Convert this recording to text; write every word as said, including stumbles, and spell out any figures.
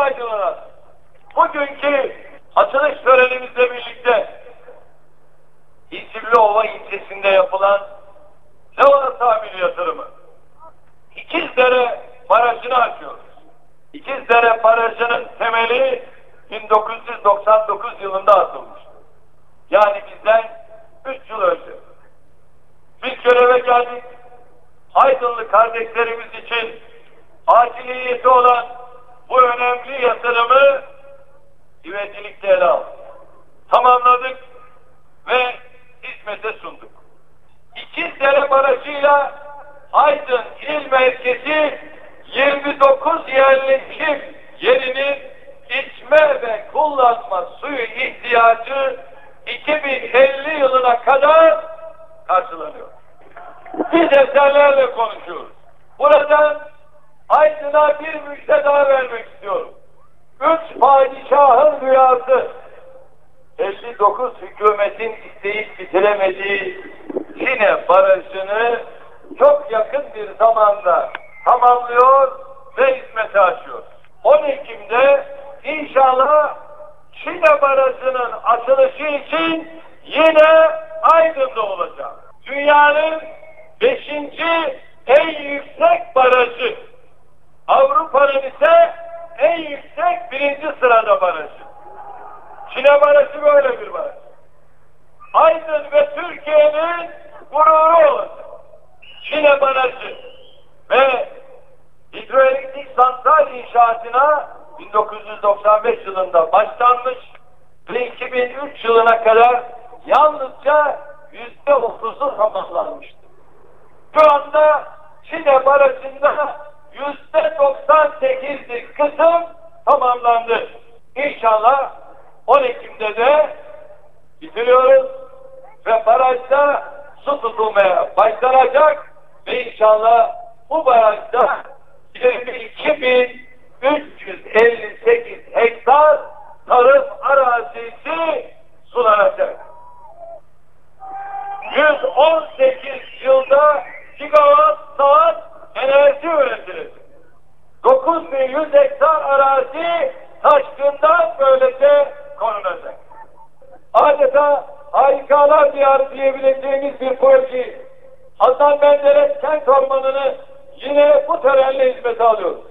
aydınlanan bugünkü açılış törenimizle birlikte İncirliova ilçesinde yapılan Levha Tamiri yatırımı İkizdere Barajı'nı açıyoruz. İkizdere Barajı'nın temeli bin dokuz yüz doksan dokuz yılında atılmıştı. Yani bizden üç yıl önce. Biz göreve geldik. Aydınlı kardeşlerimiz için aciliyeti olan bu önemli yatırımı ivedilikle ele aldık. Tamamladık ve hizmete sunduk. İkizdere Barajı'yla Aydın İl Merkezi yirmi dokuz yerleşim yerinin içme ve kullanma suyu ihtiyacı iki bin elli yılına kadar karşılanıyor. Biz eserlerle konuşuyoruz. Buradan Aydın'a bir müjde daha vermek istiyorum. Üç padişahın rüyası, elli dokuz hükümetin isteyip bitiremediği Çine Barajı'nı çok yakın bir zamanda tamamlıyor ve hizmete açıyor. on Ekim'de inşallah Çine Barajı'nın açılışı için yine Aydın'da olacak. Dünyanın beşinci en yüksek barajı. Avrupa'nın ise en yüksek birinci sırada barajı. Çine Barajı böyle bir baraj. Aydın ve Türkiye'nin gururu olacak. Çine Barajı ve hidroelektrik santral inşaatına bin dokuz yüz doksan beş yılında başlanmış ve iki bin üç yılına kadar yalnızca yüzde otuzu tamamlanmıştı. Şu anda Çine Barajı'nda yüzde doksan sekizlik kısım tamamlandı. İnşallah on Ekim'de de bitiriyoruz ve barajda su tutulmaya başlanacak ve inşallah bu barajda yirmi iki bin üç yüz elli sekiz hektar tarım arazisi sulanacak. yüz on sekiz yılda gigawatt saat enerji üretilecek. dokuz bin yüz hektar arazi taşkından böylece korunacak. Adeta harikalar diyarı diyebileceğimiz bir proje. Adnan Menderes Kent Ormanı'nı yine bu törenle hizmete alıyoruz.